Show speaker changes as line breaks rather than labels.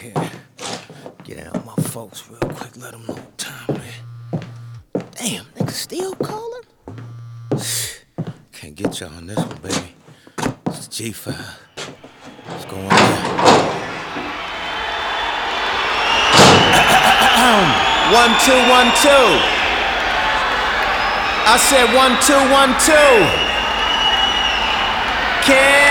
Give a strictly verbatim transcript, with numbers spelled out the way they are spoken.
here. Get out my folks real quick, let them know what time it is. Damn, nigga still calling? Can't get y'all on this one, baby. It's the G five. What's going on? One, two, one, two. I said one, two, one, two. Can